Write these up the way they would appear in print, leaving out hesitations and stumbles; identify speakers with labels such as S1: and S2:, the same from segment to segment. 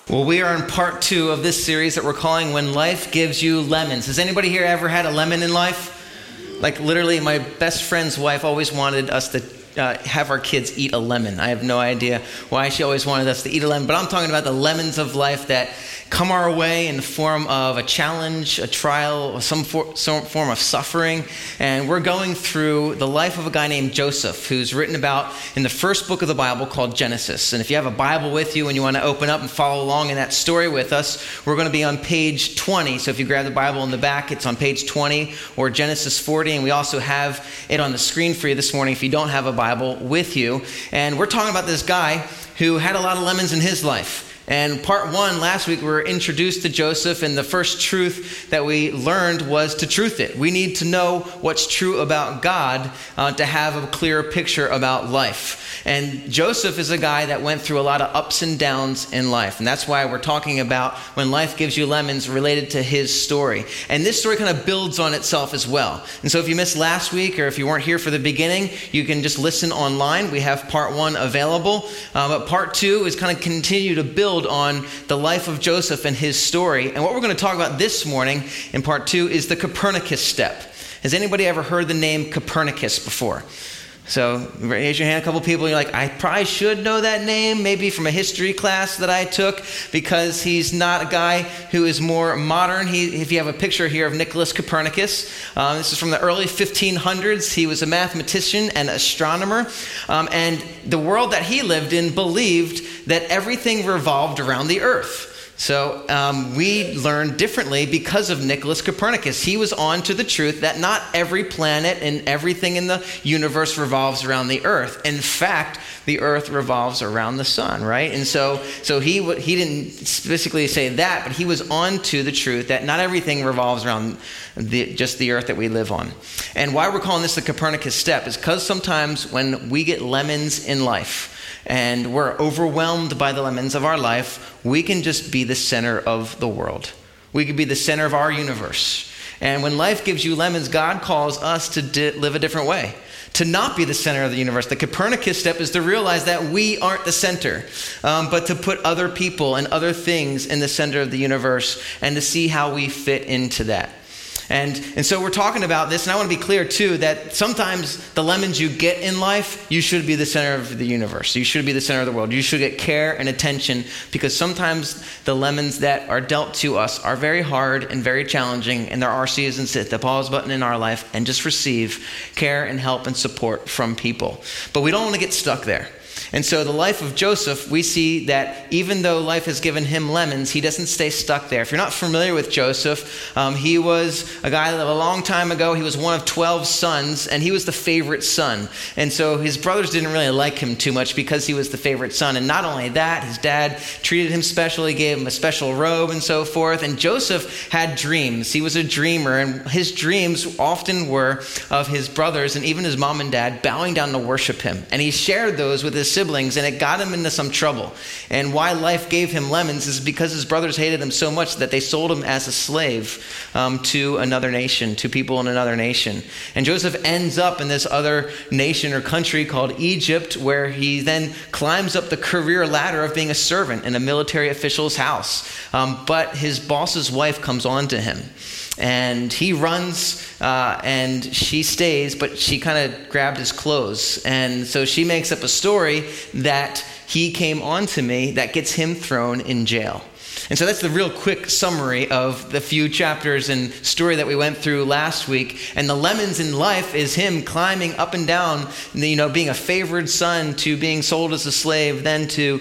S1: Well, we are in part 2 of this series that we're calling When Life Gives You Lemons. Has anybody here ever had a lemon in life? Like literally, my best friend's wife always wanted us to have our kids eat a lemon. I have no idea why she always wanted us to eat a lemon, but I'm talking about the lemons of life that come our way in the form of a challenge, a trial, or some form of suffering. And we're going through the life of a guy named Joseph, who's written about in the first book of the Bible called Genesis. And if you have a Bible with you and you want to open up and follow along in that story with us, we're going to be on page 20. So if you grab the Bible in the back, it's on page 20 or Genesis 40. And we also have it on the screen for you this morning if you don't have a Bible with you. And we're talking about this guy who had a lot of lemons in his life. And part 1, last week, we were introduced to Joseph, and the first truth that we learned was to truth it. We need to know what's true about God to have a clearer picture about life. And Joseph is a guy that went through a lot of ups and downs in life. And that's why we're talking about When Life Gives You Lemons related to his story. And this story kind of builds on itself as well. And so if you missed last week or if you weren't here for the beginning, you can just listen online. We have part 1 available. But part 2 is kind of continue to build on the life of Joseph and his story. And what we're going to talk about this morning in part 2 is the Copernicus step. Has anybody ever heard the name Copernicus before? So raise your hand, a couple people, you're like, I probably should know that name, maybe from a history class that I took, because he's not a guy who is more modern. If you have a picture here of Nicholas Copernicus, this is from the early 1500s. He was a mathematician and astronomer, and the world that he lived in believed that everything revolved around the earth. So we learn differently because of Nicholas Copernicus. He was on to the truth that not every planet and everything in the universe revolves around the earth. In fact, the earth revolves around the sun, right? And so he didn't specifically say that, but he was on to the truth that not everything revolves around just the earth that we live on. And why we're calling this the Copernicus step is because sometimes when we get lemons in life, and we're overwhelmed by the lemons of our life, we can just be the center of the world. We could be the center of our universe. And when life gives you lemons, God calls us to live a different way, to not be the center of the universe. The Copernicus step is to realize that we aren't the center, but to put other people and other things in the center of the universe and to see how we fit into that. And so we're talking about this, and I want to be clear too that sometimes the lemons you get in life, you should be the center of the universe. You should be the center of the world. You should get care and attention, because sometimes the lemons that are dealt to us are very hard and very challenging, and there are seasons to hit the pause button in our life and just receive care and help and support from people. But we don't want to get stuck there. And so the life of Joseph, we see that even though life has given him lemons, he doesn't stay stuck there. If you're not familiar with Joseph, he was a guy that a long time ago, he was one of 12 sons, and he was the favorite son. And so his brothers didn't really like him too much because he was the favorite son. And not only that, his dad treated him specially, gave him a special robe and so forth. And Joseph had dreams. He was a dreamer, and his dreams often were of his brothers and even his mom and dad bowing down to worship him. And he shared those with his siblings, and it got him into some trouble. And why life gave him lemons is because his brothers hated him so much that they sold him as a slave to another nation, to people in another nation. And Joseph ends up in this other nation or country called Egypt, where he then climbs up the career ladder of being a servant in a military official's house. But his boss's wife comes on to him. And he runs and she stays, but she kind of grabbed his clothes. And so she makes up a story that he came on to me that gets him thrown in jail. And so that's the real quick summary of the few chapters and story that we went through last week. And the lemons in life is him climbing up and down, being a favored son to being sold as a slave, then to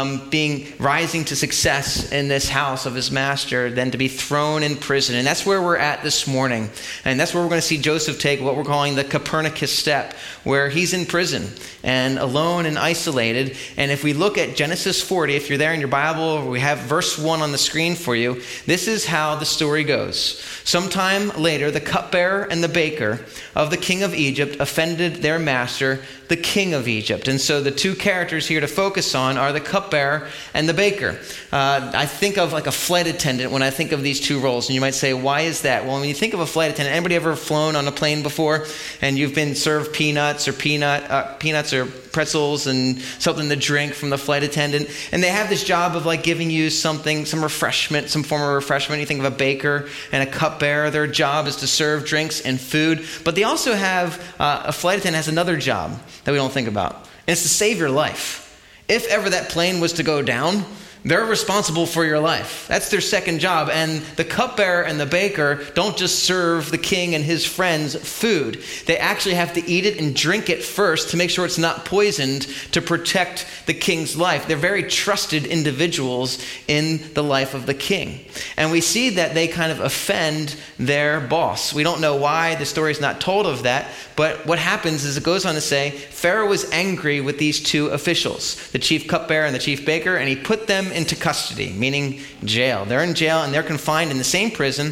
S1: rising to success in this house of his master, then to be thrown in prison. And that's where we're at this morning. And that's where we're going to see Joseph take what we're calling the Copernicus step, where he's in prison and alone and isolated. And if we look at Genesis 40, if you're there in your Bible, we have verse 1 on the screen for you. This is how the story goes. Sometime later, the cupbearer and the baker of the king of Egypt offended their master, the king of Egypt. And so the two characters here to focus on are the cupbearer and the baker. I think of like a flight attendant when I think of these two roles. And you might say, why is that? Well, when you think of a flight attendant, anybody ever flown on a plane before and you've been served peanuts or pretzels and something to drink from the flight attendant. And they have this job of like giving you something, some refreshment, some form of refreshment. You think of a baker and a cupbearer. Their job is to serve drinks and food. But they also have, a flight attendant has another job that we don't think about. And it's to save your life. If ever that plane was to go down, they're responsible for your life. That's their second job. And the cupbearer and the baker don't just serve the king and his friends food. They actually have to eat it and drink it first to make sure it's not poisoned to protect the king's life. They're very trusted individuals in the life of the king. And we see that they kind of offend their boss. We don't know why. The story's not told of that. But what happens is it goes on to say, Pharaoh was angry with these two officials, the chief cupbearer and the chief baker, and he put them into custody, meaning jail. They're in jail and they're confined in the same prison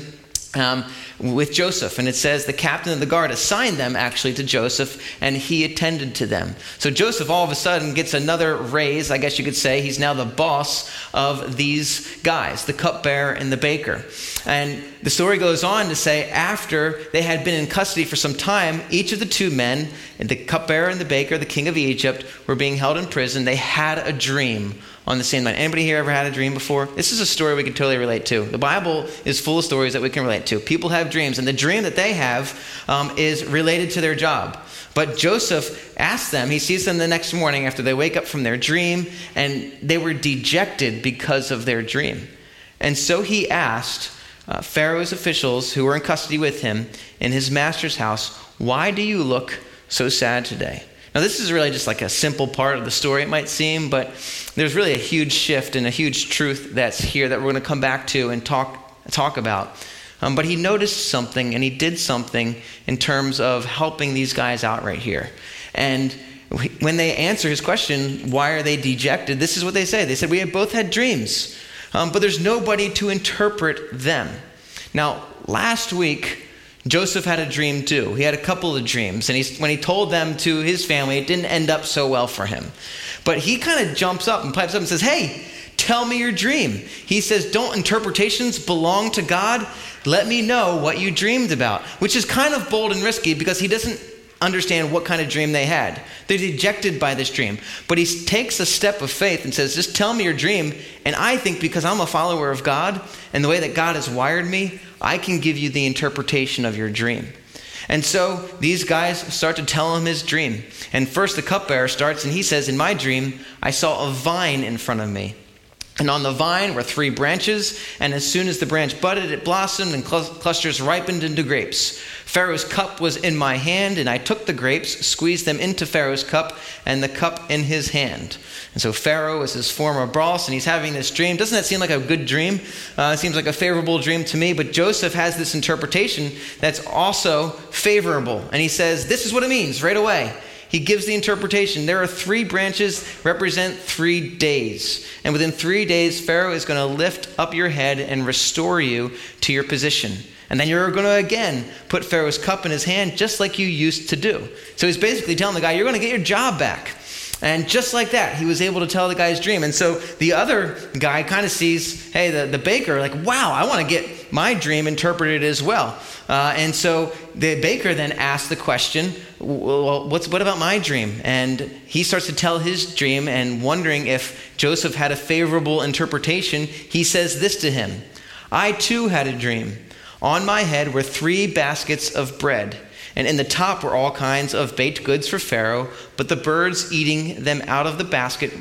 S1: with Joseph. And it says the captain of the guard assigned them actually to Joseph, and he attended to them. So Joseph all of a sudden gets another raise, I guess you could say. He's now the boss of these guys, the cupbearer and the baker. And the story goes on to say after they had been in custody for some time, each of the two men, the cupbearer and the baker, the king of Egypt, were being held in prison. They had a dream on the same night. Anybody here ever had a dream before? This is a story we can totally relate to. The Bible is full of stories that we can relate to. People have dreams, and the dream that they have is related to their job. But Joseph asked them, he sees them the next morning after they wake up from their dream, and they were dejected because of their dream. And so he asked Pharaoh's officials who were in custody with him in his master's house, "Why do you look so sad today?" Now, this is really just like a simple part of the story, it might seem, but there's really a huge shift and a huge truth that's here that we're going to come back to and talk about. But he noticed something, and he did something in terms of helping these guys out right here. And when they answer his question, why are they dejected? This is what they say. They said, "We have both had dreams, but there's nobody to interpret them." Now, last week, Joseph had a dream too. He had a couple of dreams. And when he told them to his family, it didn't end up so well for him. But he kind of jumps up and pipes up and says, "Hey, tell me your dream." He says, "Don't interpretations belong to God? Let me know what you dreamed about." Which is kind of bold and risky because he doesn't understand what kind of dream they had. They're dejected by this dream. But he takes a step of faith and says, "Just tell me your dream. And I think because I'm a follower of God and the way that God has wired me, I can give you the interpretation of your dream." And so these guys start to tell him his dream. And first the cupbearer starts and he says, "In my dream, I saw a vine in front of me. And on the vine were 3 branches, and as soon as the branch budded, it blossomed, and clusters ripened into grapes. Pharaoh's cup was in my hand, and I took the grapes, squeezed them into Pharaoh's cup, and the cup in his hand." And so Pharaoh is his former boss, and he's having this dream. Doesn't that seem like a good dream? It seems like a favorable dream to me, but Joseph has this interpretation that's also favorable. And he says, this is what it means right away. He gives the interpretation. There are 3 branches represent 3 days. And within 3 days, Pharaoh is going to lift up your head and restore you to your position. And then you're going to again put Pharaoh's cup in his hand just like you used to do. So he's basically telling the guy, you're going to get your job back. And just like that, he was able to tell the guy's dream. And so the other guy kind of sees, hey, the baker, like, wow, I want to get my dream interpreted as well. And so the baker then asks the question, well, what about my dream? And he starts to tell his dream, and wondering if Joseph had a favorable interpretation, he says this to him: "I too had a dream. On my head were 3 baskets of bread, and in the top were all kinds of baked goods for Pharaoh, but the birds were eating them out of the basket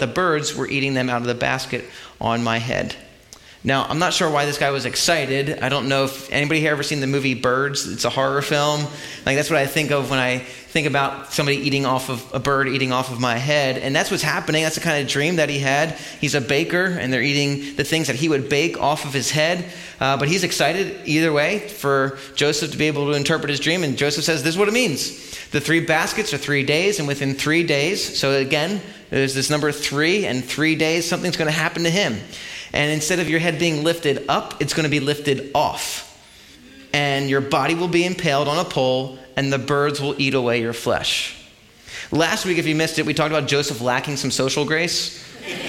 S1: on my head." Now, I'm not sure why this guy was excited. I don't know if anybody here ever seen the movie Birds. It's a horror film. Like, that's what I think of when I think about somebody eating off of a bird eating off of my head. And that's what's happening. That's the kind of dream that he had. He's a baker, and they're eating the things that he would bake off of his head. But he's excited either way for Joseph to be able to interpret his dream. And Joseph says, this is what it means. The 3 baskets are 3 days, and within 3 days, so again, there's this number 3, and 3 days, something's going to happen to him. And instead of your head being lifted up, it's going to be lifted off. And your body will be impaled on a pole, and the birds will eat away your flesh. Last week, if you missed it, we talked about Joseph lacking some social grace.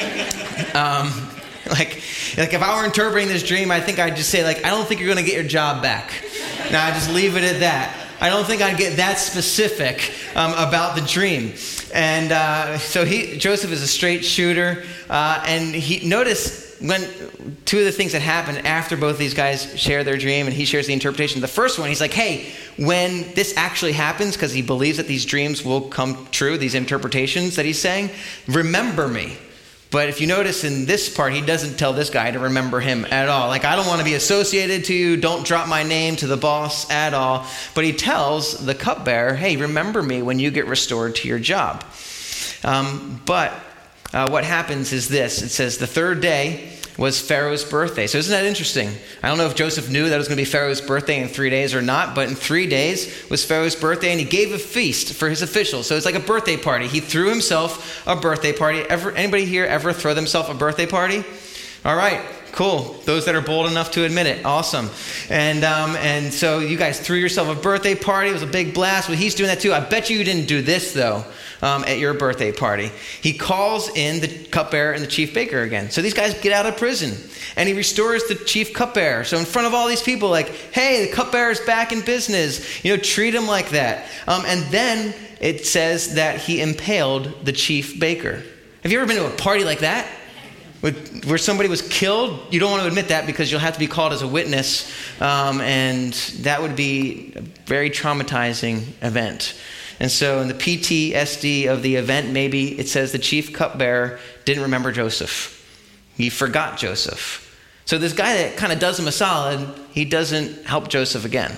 S1: Like if I were interpreting this dream, I think I'd just say, I don't think you're going to get your job back. Now, I just leave it at that. I don't think I'd get that specific about the dream. And so Joseph is a straight shooter. And notice when two of the things that happen after both these guys share their dream and he shares the interpretation. The first one, he's like, hey, when this actually happens, because he believes that these dreams will come true, these interpretations that he's saying, remember me. But if you notice in this part, he doesn't tell this guy to remember him at all. Like, I don't want to be associated to you. Don't drop my name to the boss at all. But he tells the cupbearer, hey, remember me when you get restored to your job. But what happens is this. It says the third day was Pharaoh's birthday. So isn't that interesting? I don't know if Joseph knew that it was going to be Pharaoh's birthday in 3 days or not, but in 3 days was Pharaoh's birthday, and he gave a feast for his officials. So it's like a birthday party. He threw himself a birthday party. Anybody here ever throw themselves a birthday party? All right, cool. Those that are bold enough to admit it, awesome. And so you guys threw yourself a birthday party. It was a big blast. Well, he's doing that too. I bet you didn't do this though. At your birthday party. He calls in the cupbearer and the chief baker again. So these guys get out of prison and he restores the chief cupbearer. So in front of all these people, like, hey, the cupbearer's back in business. Treat him like that. And then it says that he impaled the chief baker. Have you ever been to a party like that? Where somebody was killed? You don't want to admit that because you'll have to be called as a witness. And that would be a very traumatizing event. And so in the PTSD of the event, maybe it says the chief cupbearer didn't remember Joseph. He forgot Joseph. So this guy that kind of does him a solid, he doesn't help Joseph again.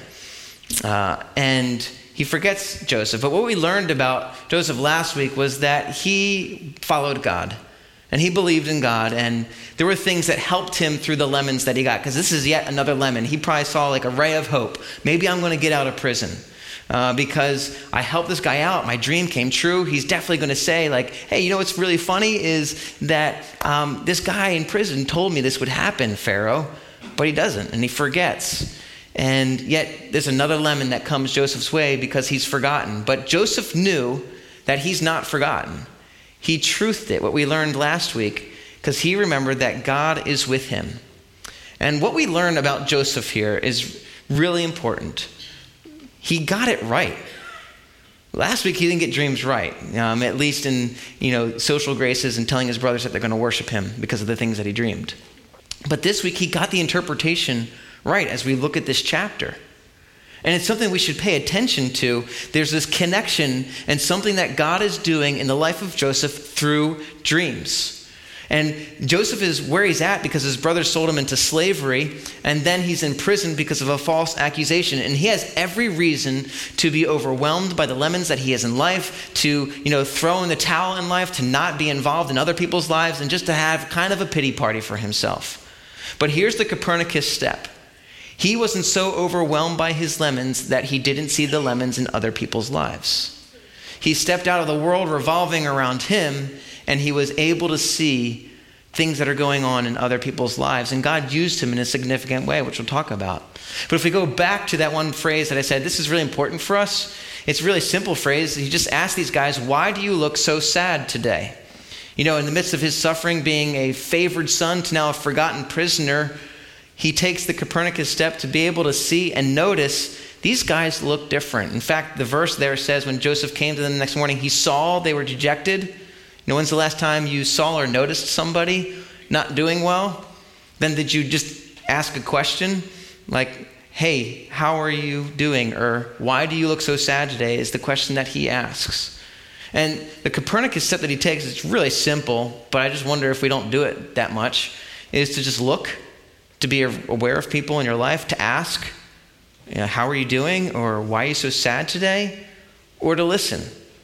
S1: And he forgets Joseph. But what we learned about Joseph last week was that he followed God. And he believed in God. And there were things that helped him through the lemons that he got. Because this is yet another lemon. He probably saw like a ray of hope. Maybe I'm going to get out of prison. Because I helped this guy out. My dream came true. He's definitely going to say like, hey, what's really funny is that this guy in prison told me this would happen, Pharaoh. But he doesn't, and he forgets. And yet there's another lemon that comes Joseph's way because he's forgotten. But Joseph knew that he's not forgotten. He truthed it, what we learned last week, because he remembered that God is with him. And what we learn about Joseph here is really important. He got it right. Last week, he didn't get dreams right, at least in social graces and telling his brothers that they're going to worship him because of the things that he dreamed. But this week, he got the interpretation right as we look at this chapter. And it's something we should pay attention to. There's this connection and something that God is doing in the life of Joseph through dreams. And Joseph is where he's at because his brothers sold him into slavery, and then he's in prison because of a false accusation. And he has every reason to be overwhelmed by the lemons that he has in life, to throw in the towel in life, to not be involved in other people's lives, and just to have kind of a pity party for himself. But here's the Copernicus step. He wasn't so overwhelmed by his lemons that he didn't see the lemons in other people's lives. He stepped out of the world revolving around him, and he was able to see things that are going on in other people's lives. And God used him in a significant way, which we'll talk about. But if we go back to that one phrase that I said, this is really important for us. It's a really simple phrase. He just asked these guys, why do you look so sad today? In the midst of his suffering, being a favored son to now a forgotten prisoner, he takes the Copernicus step to be able to see and notice these guys look different. In fact, the verse there says when Joseph came to them the next morning, he saw they were dejected. When's the last time you saw or noticed somebody not doing well? Then did you just ask a question like, hey, how are you doing? Or why do you look so sad today is the question that he asks. And the Copernicus step that he takes is really simple, but I just wonder if we don't do it that much, is to just look, to be aware of people in your life, to ask, how are you doing? Or why are you so sad today? Or to listen.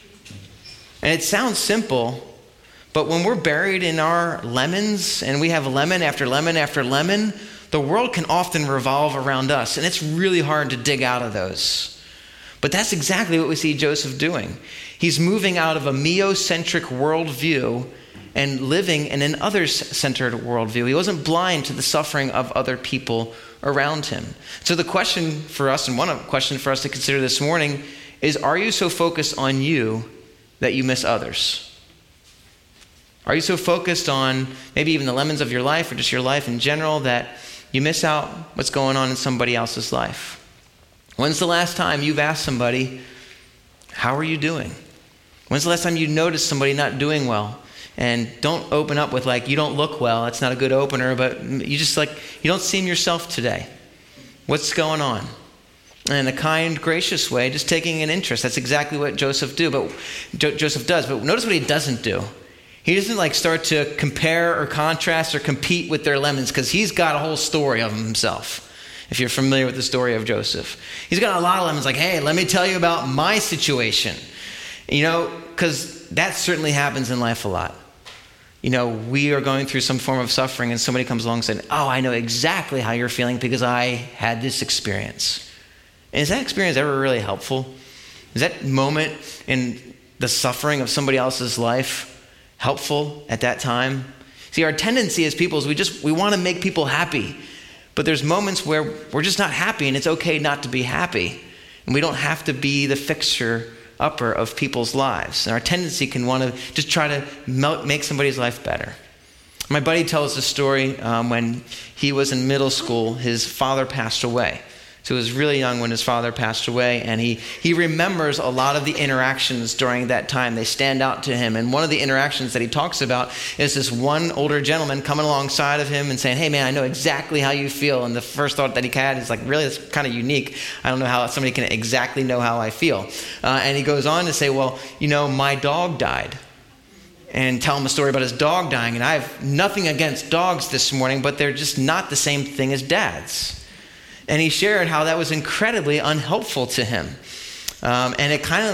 S1: And it sounds simple, but when we're buried in our lemons and we have lemon after lemon after lemon, the world can often revolve around us, and it's really hard to dig out of those. But that's exactly what we see Joseph doing. He's moving out of a me-centric worldview and living in an others-centered worldview. He wasn't blind to the suffering of other people around him. So the question for us, and one question for us to consider this morning, is are you so focused on you that you miss others? Are you so focused on maybe even the lemons of your life or just your life in general that you miss out what's going on in somebody else's life? When's the last time you've asked somebody, how are you doing? When's the last time you noticed somebody not doing well? And don't open up with like, you don't look well. That's not a good opener, but you just like, you don't seem yourself today. What's going on? And in a kind, gracious way, just taking an interest. That's exactly what Joseph does. But notice what he doesn't do. He doesn't like start to compare or contrast or compete with their lemons, because he's got a whole story of himself. If you're familiar with the story of Joseph, he's got a lot of lemons. Like, hey, let me tell you about my situation. Because that certainly happens in life a lot. We are going through some form of suffering, and somebody comes along and says, oh, I know exactly how you're feeling because I had this experience. And is that experience ever really helpful? Is that moment in the suffering of somebody else's life helpful at that time? See, our tendency as people is we want to make people happy. But there's moments where we're just not happy, and it's okay not to be happy. And we don't have to be the fixer-upper of people's lives. And our tendency can want to just try to make somebody's life better. My buddy tells a story when he was in middle school, his father passed away. So he was really young when his father passed away, and he remembers a lot of the interactions during that time. They stand out to him. And one of the interactions that he talks about is this one older gentleman coming alongside of him and saying, hey man, I know exactly how you feel. And the first thought that he had is like, really, that's kind of unique. I don't know how somebody can exactly know how I feel. And he goes on to say, well, my dog died. And tell him a story about his dog dying. And I have nothing against dogs this morning, but they're just not the same thing as dads. And he shared how that was incredibly unhelpful to him. And it kind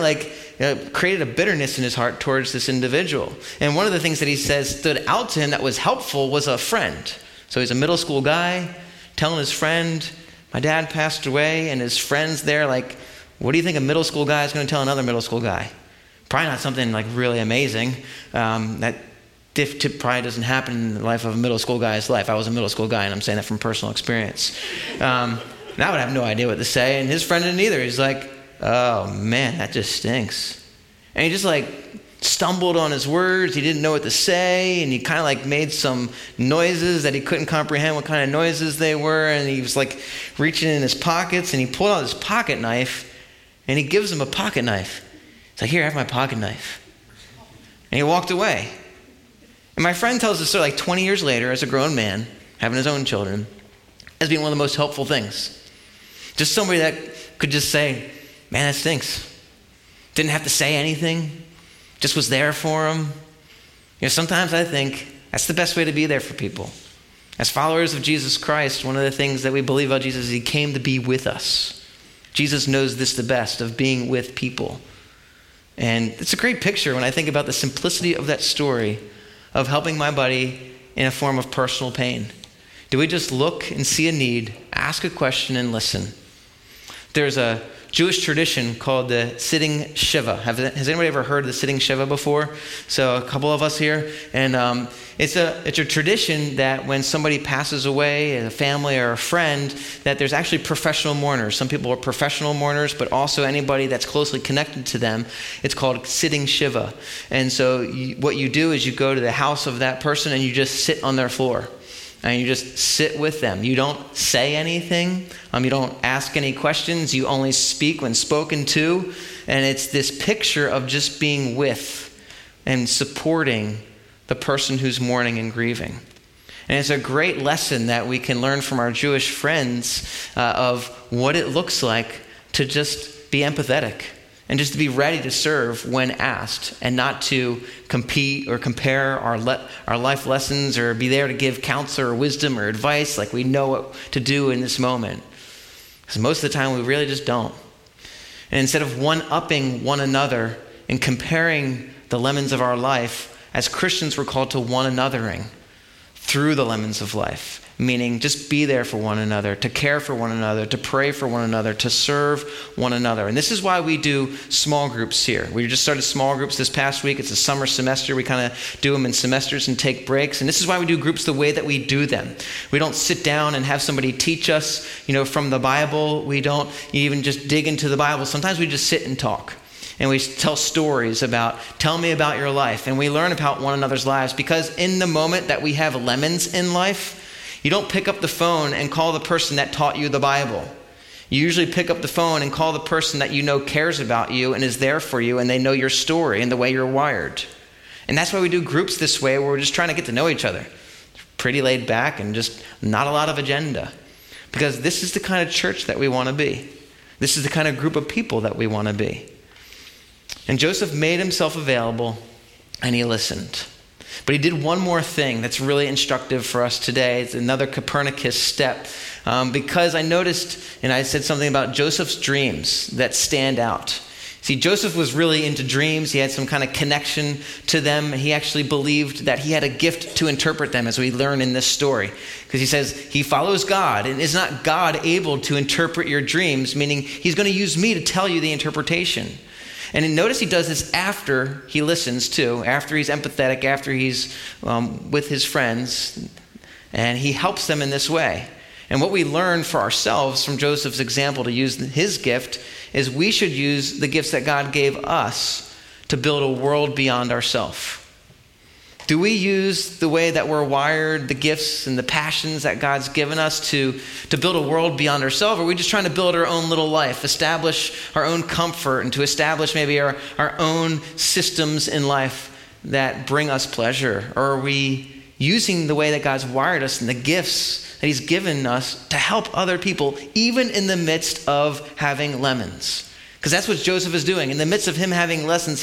S1: of created a bitterness in his heart towards this individual. And one of the things that he says stood out to him that was helpful was a friend. So he's a middle school guy telling his friend, my dad passed away, and his friend's there like, what do you think a middle school guy is going to tell another middle school guy? Probably not something like really amazing. That tip probably doesn't happen in the life of a middle school guy's life. I was a middle school guy, and I'm saying that from personal experience. And I would have no idea what to say, and his friend didn't either. He's like, oh man, that just stinks. And he just like stumbled on his words. He didn't know what to say, and he kind of like made some noises that he couldn't comprehend what kind of noises they were, and he was like reaching in his pockets, and he pulled out his pocket knife, and he gives him a pocket knife. He's like, here, have my pocket knife. And he walked away. And my friend tells this story like 20 years later as a grown man, having his own children, as being one of the most helpful things. Just somebody that could just say, man, that stinks. Didn't have to say anything. Just was there for him. Sometimes I think that's the best way to be there for people. As followers of Jesus Christ, one of the things that we believe about Jesus is he came to be with us. Jesus knows this the best, of being with people. And it's a great picture when I think about the simplicity of that story of helping my buddy in a form of personal pain. Do we just look and see a need, ask a question, and listen? There's a Jewish tradition called the Sitting Shiva. Has anybody ever heard of the Sitting Shiva before? So a couple of us here. And it's a tradition that when somebody passes away, a family or a friend, that there's actually professional mourners. Some people are professional mourners, but also anybody that's closely connected to them. It's called Sitting Shiva. And so what you do is you go to the house of that person and you just sit on their floor. And you just sit with them. You don't say anything. You don't ask any questions. You only speak when spoken to. And it's this picture of just being with and supporting the person who's mourning and grieving. And it's a great lesson that we can learn from our Jewish friends of what it looks like to just be empathetic and just to be ready to serve when asked, and not to compete or compare our life lessons or be there to give counsel or wisdom or advice like we know what to do in this moment. Because most of the time we really just don't. And instead of one-upping one another and comparing the lemons of our life, as Christians we're called to one anothering through the lemons of life. Meaning just be there for one another, to care for one another, to pray for one another, to serve one another. And this is why we do small groups here. We just started small groups this past week. It's a summer semester. We kind of do them in semesters and take breaks. And this is why we do groups the way that we do them. We don't sit down and have somebody teach us, from the Bible. We don't even just dig into the Bible. Sometimes we just sit and talk. And we tell stories about, tell me about your life. And we learn about one another's lives, because in the moment that we have lemons in life, you don't pick up the phone and call the person that taught you the Bible. You usually pick up the phone and call the person that you know cares about you and is there for you, and they know your story and the way you're wired. And that's why we do groups this way, where we're just trying to get to know each other. Pretty laid back and just not a lot of agenda. Because this is the kind of church that we want to be. This is the kind of group of people that we want to be. And Joseph made himself available, and he listened. But he did one more thing that's really instructive for us today. It's another Copernicus step. Because I noticed, and I said something about Joseph's dreams that stand out. See, Joseph was really into dreams. He had some kind of connection to them. He actually believed that he had a gift to interpret them, as we learn in this story. Because he says he follows God, and is not God able to interpret your dreams, meaning he's going to use me to tell you the interpretation. And notice he does this after he listens too, after he's empathetic, after he's with his friends, and he helps them in this way. And what we learn for ourselves from Joseph's example to use his gift is we should use the gifts that God gave us to build a world beyond ourselves. Do we use the way that we're wired, the gifts and the passions that God's given us to build a world beyond ourselves? Or are we just trying to build our own little life, establish our own comfort, and to establish maybe our own systems in life that bring us pleasure? Or are we using the way that God's wired us and the gifts that he's given us to help other people, even in the midst of having lemons? Because that's what Joseph is doing. In the midst of him having lemons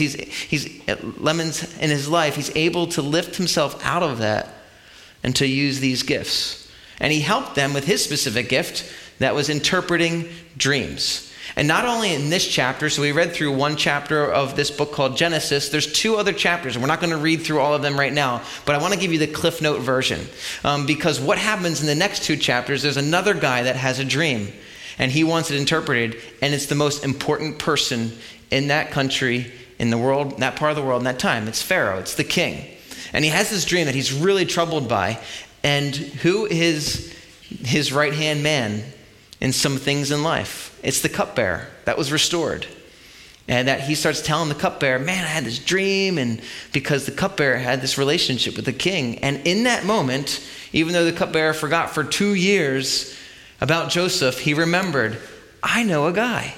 S1: in his life, he's able to lift himself out of that and to use these gifts. And he helped them with his specific gift that was interpreting dreams. And not only in this chapter, so we read through one chapter of this book called Genesis. There's two other chapters, and we're not going to read through all of them right now, but I want to give you the Cliff Note version. Because what happens in the next two chapters, there's another guy that has a dream, and he wants it interpreted, and it's the most important person in that country, in the world, that part of the world in that time. It's Pharaoh, it's the king. And he has this dream that he's really troubled by, and who is his right-hand man in some things in life? It's the cupbearer that was restored. And that he starts telling the cupbearer, man, I had this dream, and because the cupbearer had this relationship with the king. And in that moment, even though the cupbearer forgot for 2 years about Joseph, he remembered, I know a guy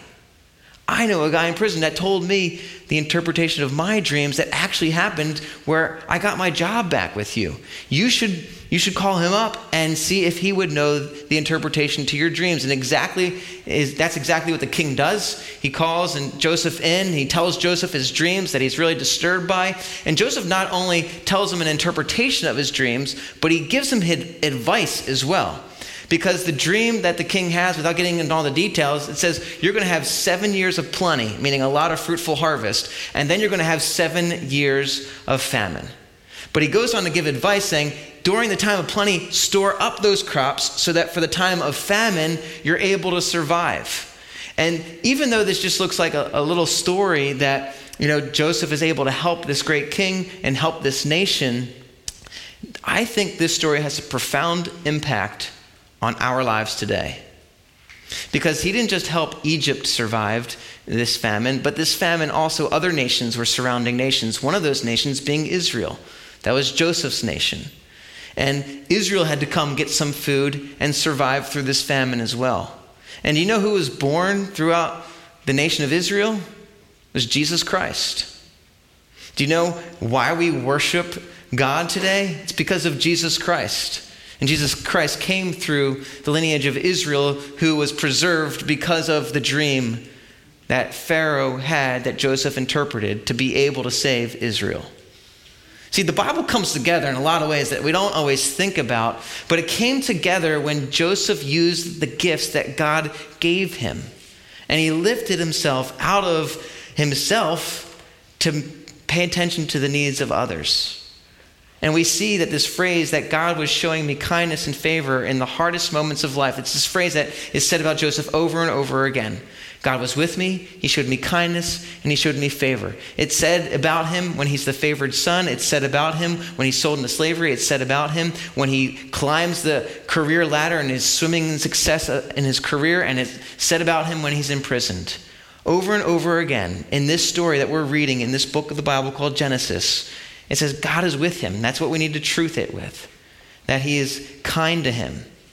S1: in prison that told me the interpretation of my dreams that actually happened where I got my job back with you. You should call him up and see if he would know the interpretation to your dreams. And that's exactly what the king does. He calls Joseph in. He tells Joseph his dreams that he's really disturbed by. And Joseph not only tells him an interpretation of his dreams, but he gives him advice as well. Because the dream that the king has, without getting into all the details, it says you're going to have 7 years of plenty, meaning a lot of fruitful harvest, and then you're going to have 7 years of famine. But he goes on to give advice saying, during the time of plenty, store up those crops so that for the time of famine, you're able to survive. And even though this just looks like a little story that, Joseph is able to help this great king and help this nation, I think this story has a profound impact on our lives today. Because he didn't just help Egypt survive this famine, but this famine also other nations were surrounding nations. One of those nations being Israel. That was Joseph's nation. And Israel had to come get some food and survive through this famine as well. And you know who was born throughout the nation of Israel? It was Jesus Christ. Do you know why we worship God today? It's because of Jesus Christ. And Jesus Christ came through the lineage of Israel, who was preserved because of the dream that Pharaoh had that Joseph interpreted to be able to save Israel. See, the Bible comes together in a lot of ways that we don't always think about, but it came together when Joseph used the gifts that God gave him. And he lifted himself out of himself to pay attention to the needs of others. And we see that this phrase that God was showing me kindness and favor in the hardest moments of life. It's this phrase that is said about Joseph over and over again. God was with me, he showed me kindness, and he showed me favor. It's said about him when he's the favored son. It's said about him when he's sold into slavery. It's said about him when he climbs the career ladder and is swimming in success in his career. And it's said about him when he's imprisoned. Over and over again, in this story that we're reading in this book of the Bible called Genesis, it says God is with him. That's what we need to truth it with. That he is kind to him.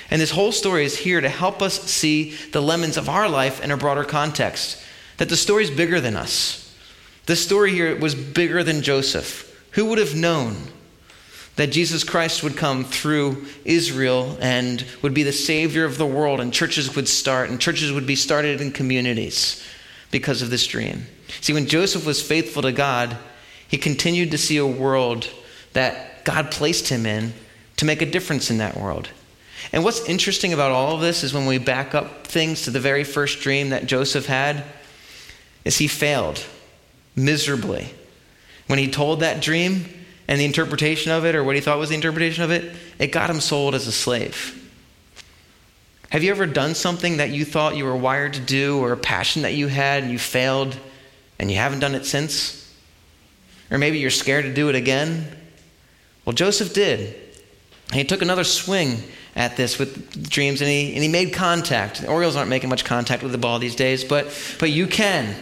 S1: And this whole story is here to help us see the lemons of our life in a broader context, that the story is bigger than us. The story here was bigger than Joseph. Who would have known that Jesus Christ would come through Israel and would be the Savior of the world, and churches would start, and churches would be started in communities because of this dream? See, when Joseph was faithful to God, he continued to see a world that God placed him in to make a difference in that world. And what's interesting about all of this is when we back up things to the very first dream that Joseph had, is he failed miserably. When he told that dream and the interpretation of it, or what he thought was the interpretation of it, it got him sold as a slave. Have you ever done something that you thought you were wired to do, or a passion that you had and you failed and you haven't done it since? Or maybe you're scared to do it again? Well, Joseph did. And he took another swing at this with dreams, and he made contact. The Orioles aren't making much contact with the ball these days, but you can.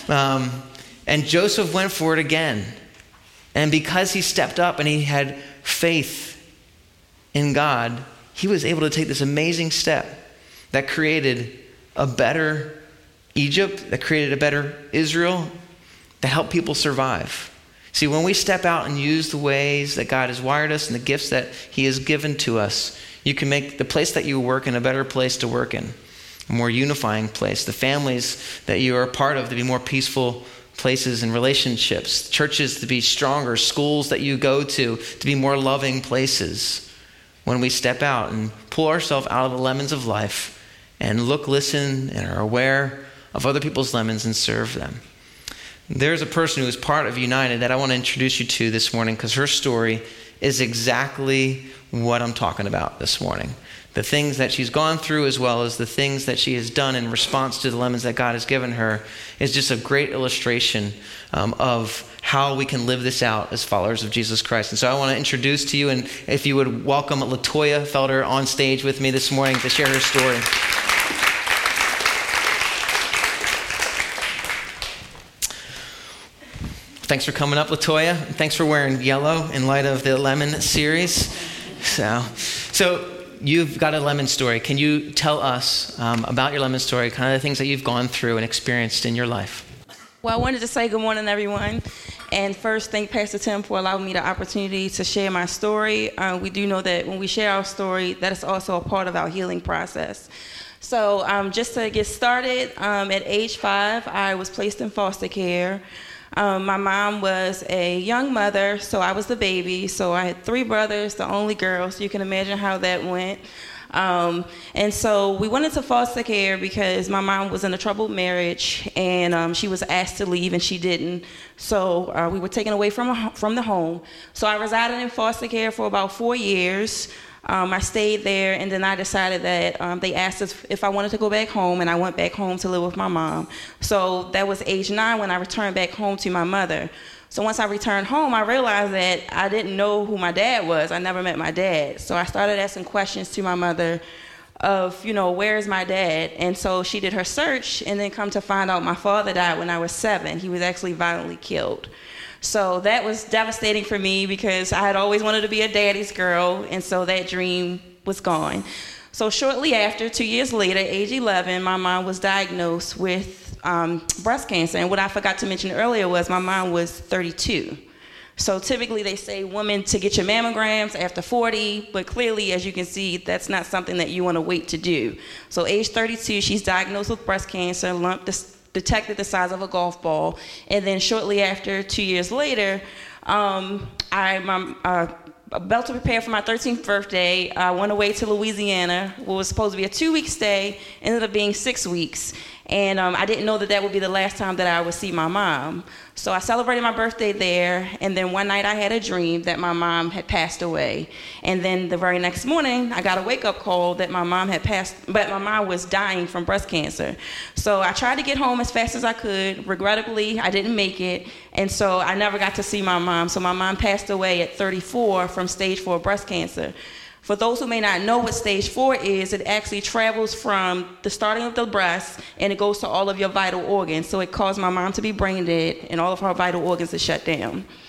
S1: And Joseph went for it again. And because he stepped up and he had faith in God, he was able to take this amazing step that created a better Egypt, that created a better Israel, that helped people survive. See, when we step out and use the ways that God has wired us and the gifts that he has given to us, you can make the place that you work in a better place to work in, a more unifying place. The families that you are a part of to be more peaceful places and relationships, churches to be stronger, schools that you go to be more loving places. When we step out and pull ourselves out of the lemons of life and look, listen, and are aware of other people's lemons and serve them. There's a person who is part of United that I want to introduce you to this morning, because her story is exactly what I'm talking about this morning. The things that she's gone through, as well as the things that she has done in response to the lemons that God has given her, is just a great illustration of how we can live this out as followers of Jesus Christ. And so I want to introduce to you, and if you would welcome Latoya Felder on stage with me this morning to share her story. Thanks for coming up, Latoya. And thanks for wearing yellow in light of the lemon series. So you've got a lemon story. Can you tell us about your lemon story, kind of the things that you've gone through and experienced in your life?
S2: Well, I wanted to say good morning, everyone. And first, thank Pastor Tim for allowing me the opportunity to share my story. We do know that when we share our story, that is also a part of our healing process. So just to get started, at age 5, I was placed in foster care. My mom was a young mother, so I was the baby. So I had 3 brothers, the only girl, so you can imagine how that went. And so we went into foster care because my mom was in a troubled marriage, and she was asked to leave and she didn't. So we were taken away from the home. So I resided in foster care for about 4 years. I stayed there, and then I decided that they asked us if I wanted to go back home, and I went back home to live with my mom. So that was age 9 when I returned back home to my mother. So once I returned home, I realized that I didn't know who my dad was. I never met my dad. So I started asking questions to my mother of, where's my dad? And so she did her search, and then come to find out my father died when I was 7. He was actually violently killed. So that was devastating for me because I had always wanted to be a daddy's girl, and so that dream was gone. So shortly after, 2 years later, age 11, my mom was diagnosed with breast cancer. And what I forgot to mention earlier was my mom was 32. So typically they say women to get your mammograms after 40, but clearly, as you can see, that's not something that you want to wait to do. So age 32, she's diagnosed with breast cancer, lump detected the size of a golf ball. And then shortly after, 2 years later, I'm about to prepare for my 13th birthday. I went away to Louisiana. What was supposed to be a 2-week stay ended up being 6 weeks. And I didn't know that would be the last time that I would see my mom. So I celebrated my birthday there, and then one night I had a dream that my mom had passed away. And then the very next morning, I got a wake-up call that my mom had passed, but my mom was dying from breast cancer. So I tried to get home as fast as I could. Regrettably, I didn't make it, and so I never got to see my mom. So my mom passed away at 34 from stage 4 breast cancer. For those who may not know what stage 4 is, it actually travels from the starting of the breast and it goes to all of your vital organs. So it caused my mom to be brain dead and all of her vital organs to shut down.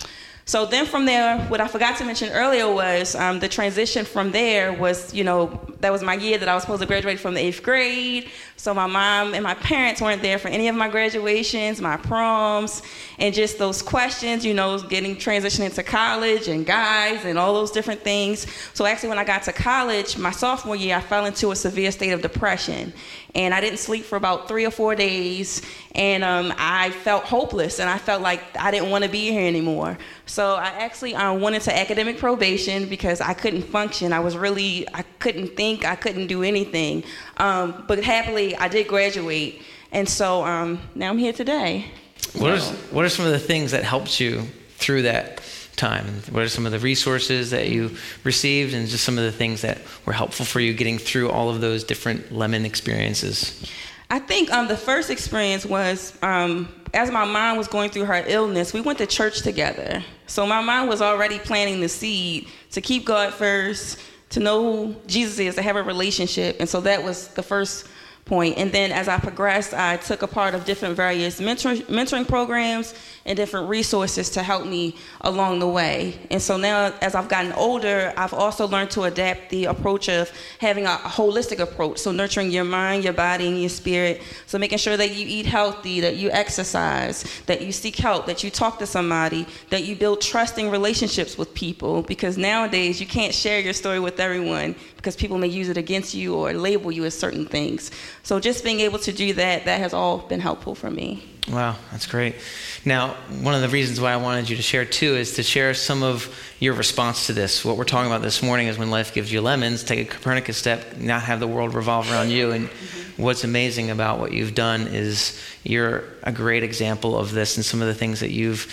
S2: So then from there, what I forgot to mention earlier was the transition from there was, that was my year that I was supposed to graduate from the 8th grade. So my mom and my parents weren't there for any of my graduations, my proms, and just those questions, getting transitioned into college and guys and all those different things. So actually when I got to college, my sophomore year, I fell into a severe state of depression. And I didn't sleep for about 3 or 4 days. And I felt hopeless, and I felt like I didn't want to be here anymore. So I actually went into academic probation because I couldn't function. I couldn't think, I couldn't do anything. But happily, I did graduate. And so now I'm here today.
S1: What are some of the things that helped you through that time? What are some of the resources that you received, and just some of the things that were helpful for you getting through all of those different lemon experiences?
S2: I think the first experience was as my mom was going through her illness, we went to church together. So my mom was already planting the seed to keep God first, to know who Jesus is, to have a relationship. And so that was the first point. And then as I progressed, I took a part of different various mentoring programs and different resources to help me along the way. And so now as I've gotten older, I've also learned to adapt the approach of having a holistic approach. So nurturing your mind, your body, and your spirit. So making sure that you eat healthy, that you exercise, that you seek help, that you talk to somebody, that you build trusting relationships with people. Because nowadays you can't share your story with everyone because people may use it against you or label you as certain things. So just being able to do that has all been helpful for me.
S1: Wow, that's great. Now, one of the reasons why I wanted you to share too is to share some of your response to this. What we're talking about this morning is when life gives you lemons, take a Copernicus step, not have the world revolve around you. And what's amazing about what you've done is you're a great example of this and some of the things that you've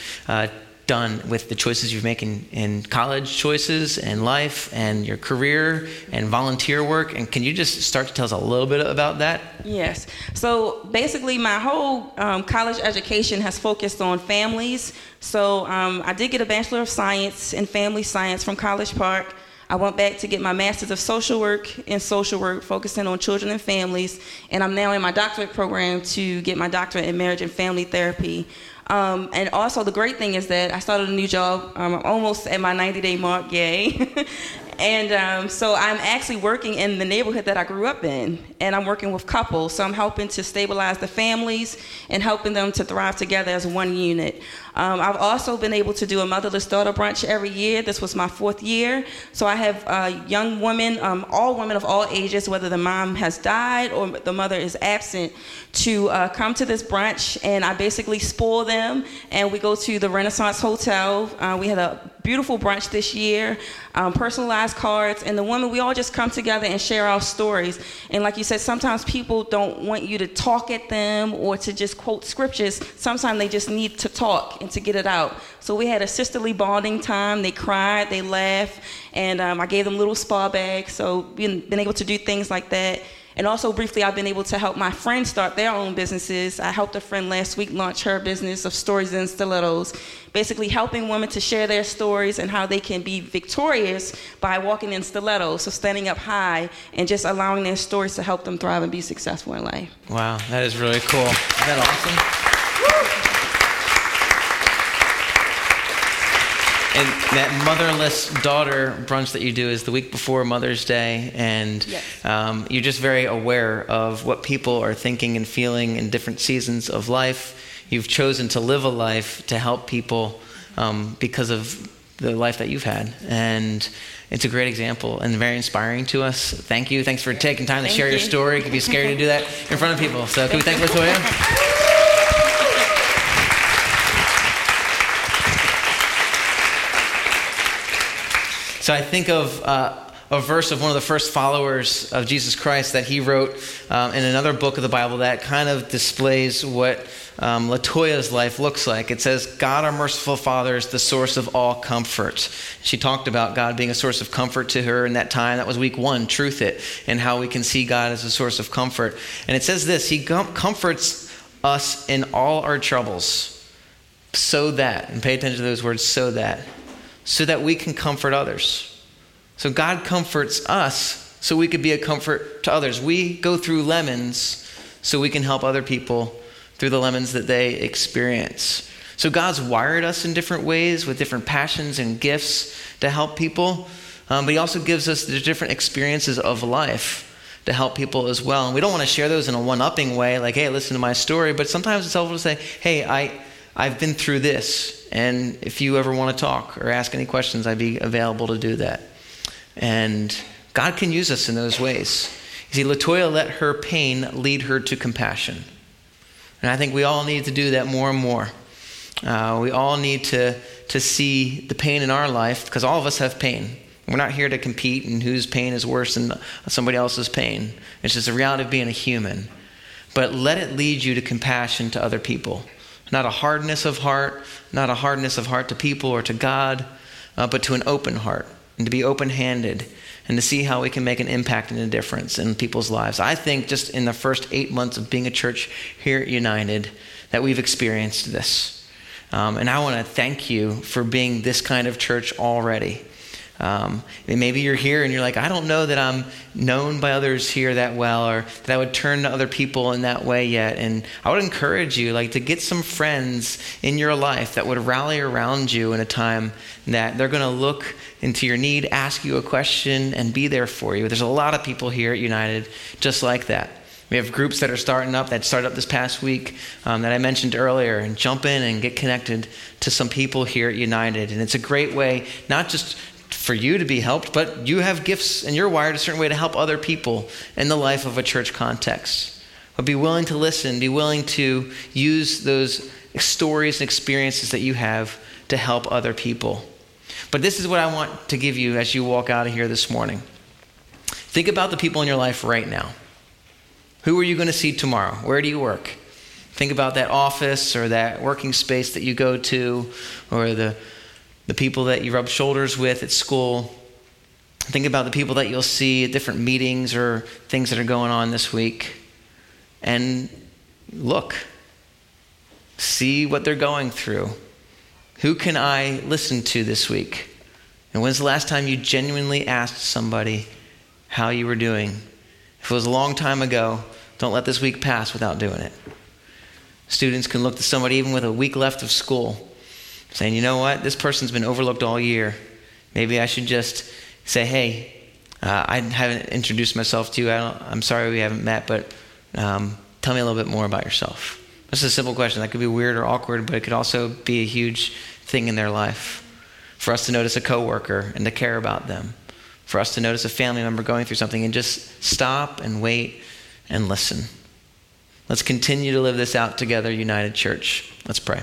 S1: done with the choices you've made in college choices and life and your career and volunteer work. And can you just start to tell us a little bit about that?
S2: Yes. So basically my whole college education has focused on families. So I did get a Bachelor of Science in Family Science from College Park. I went back to get my Master's of Social Work in Social Work, focusing on children and families. And I'm now in my doctorate program to get my doctorate in Marriage and Family Therapy. And also the great thing is that I started a new job. I'm almost at my 90-day mark, yay. And so I'm actually working in the neighborhood that I grew up in, and I'm working with couples. So I'm helping to stabilize the families and helping them to thrive together as one unit. I've also been able to do a motherless daughter brunch every year. This was my 4th year. So I have young women, all women of all ages, whether the mom has died or the mother is absent, to come to this brunch, and I basically spoil them, and we go to the Renaissance Hotel. We had a beautiful brunch this year, personalized cards, and the women, we all just come together and share our stories. And like you said, sometimes people don't want you to talk at them or to just quote scriptures. Sometimes they just need to talk and to get it out. So we had a sisterly bonding time. They cried, they laughed, and I gave them little spa bags. So been able to do things like that. And also briefly, I've been able to help my friends start their own businesses. I helped a friend last week launch her business of Stories in Stilettos, basically helping women to share their stories and how they can be victorious by walking in stilettos, so standing up high and just allowing their stories to help them thrive and be successful in life.
S1: Wow, that is really cool. Isn't that awesome? And that motherless daughter brunch that you do is the week before Mother's Day, and yes. You're just very aware of what people are thinking and feeling in different seasons of life. You've chosen to live a life to help people because of the life that you've had, and it's a great example and very inspiring to us. Thank you. Thanks for taking time to share your story. It can be scary to do that in front of people. So can we thank Latoya? So I think of a verse of one of the first followers of Jesus Christ that he wrote in another book of the Bible that kind of displays what Latoya's life looks like. It says, God, our merciful Father, is the source of all comfort. She talked about God being a source of comfort to her in that time. That was week 1, Truth It, and how we can see God as a source of comfort. And it says this, he comforts us in all our troubles so that, and pay attention to those words, so that we can comfort others. So God comforts us so we could be a comfort to others. We go through lemons so we can help other people through the lemons that they experience. So God's wired us in different ways with different passions and gifts to help people. But he also gives us the different experiences of life to help people as well. And we don't want to share those in a one-upping way, like, hey, listen to my story. But sometimes it's helpful to say, hey, I've been through this. And if you ever want to talk or ask any questions, I'd be available to do that. And God can use us in those ways. You see, LaToya let her pain lead her to compassion. And I think we all need to do that more and more. We all need to see the pain in our life, because all of us have pain. We're not here to compete in whose pain is worse than somebody else's pain. It's just the reality of being a human. But let it lead you to compassion to other people. Not a hardness of heart to people or to God, but to an open heart, and to be open-handed and to see how we can make an impact and a difference in people's lives. I think just in the first 8 months of being a church here at United that we've experienced this. And I want to thank you for being this kind of church already. Maybe you're here and you're like, I don't know that I'm known by others here that well, or that I would turn to other people in that way yet. And I would encourage you to get some friends in your life that would rally around you in a time that they're going to look into your need, ask you a question, and be there for you. There's a lot of people here at United just like that. We have groups that are started up this past week that I mentioned earlier, and jump in and get connected to some people here at United. And it's a great way, not just for you to be helped, but you have gifts and you're wired a certain way to help other people in the life of a church context. But be willing to listen, be willing to use those stories and experiences that you have to help other people. But this is what I want to give you as you walk out of here this morning. Think about the people in your life right now. Who are you going to see tomorrow? Where do you work? Think about that office or that working space that you go to, or the people that you rub shoulders with at school. Think about the people that you'll see at different meetings or things that are going on this week. And look, see what they're going through. Who can I listen to this week? And when's the last time you genuinely asked somebody how you were doing? If it was a long time ago, don't let this week pass without doing it. Students can look to somebody even with a week left of school, saying, you know what, this person's been overlooked all year. Maybe I should just say, hey, I haven't introduced myself to you. I'm sorry we haven't met, but tell me a little bit more about yourself. This is a simple question. That could be weird or awkward, but it could also be a huge thing in their life. For us to notice a coworker and to care about them. For us to notice a family member going through something and just stop and wait and listen. Let's continue to live this out together, United Church. Let's pray.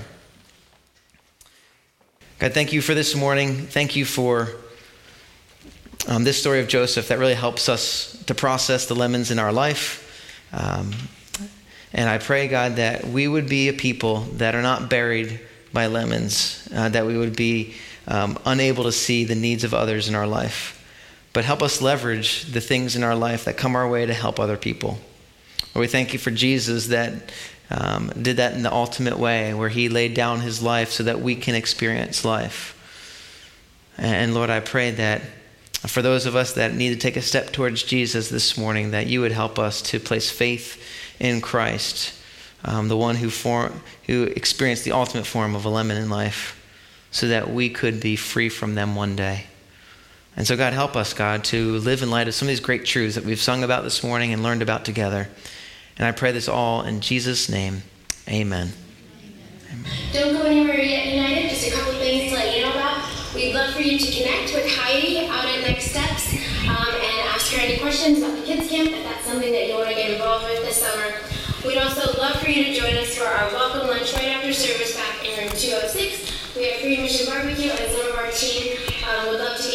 S1: God, thank you for this morning. Thank you for this story of Joseph that really helps us to process the lemons in our life. And I pray, God, that we would be a people that are not buried by lemons, that we would be unable to see the needs of others in our life. But help us leverage the things in our life that come our way to help other people. Lord, we thank you for Jesus that did that in the ultimate way, where he laid down his life so that we can experience life. And Lord, I pray that for those of us that need to take a step towards Jesus this morning, that you would help us to place faith in Christ, the one who experienced the ultimate form of a lemon in life, so that we could be free from them one day. And so God, help us, God, to live in light of some of these great truths that we've sung about this morning and learned about together. And I pray this all in Jesus' name. Amen.
S3: Amen. Don't go anywhere yet, United. Just a couple things to let you know about. We'd love for you to connect with Heidi out at Next Steps and ask her any questions about the kids camp if that's something that you want to get involved with this summer. We'd also love for you to join us for our welcome lunch right after service back in room 206. We have free mission barbecue, and some of our team would love to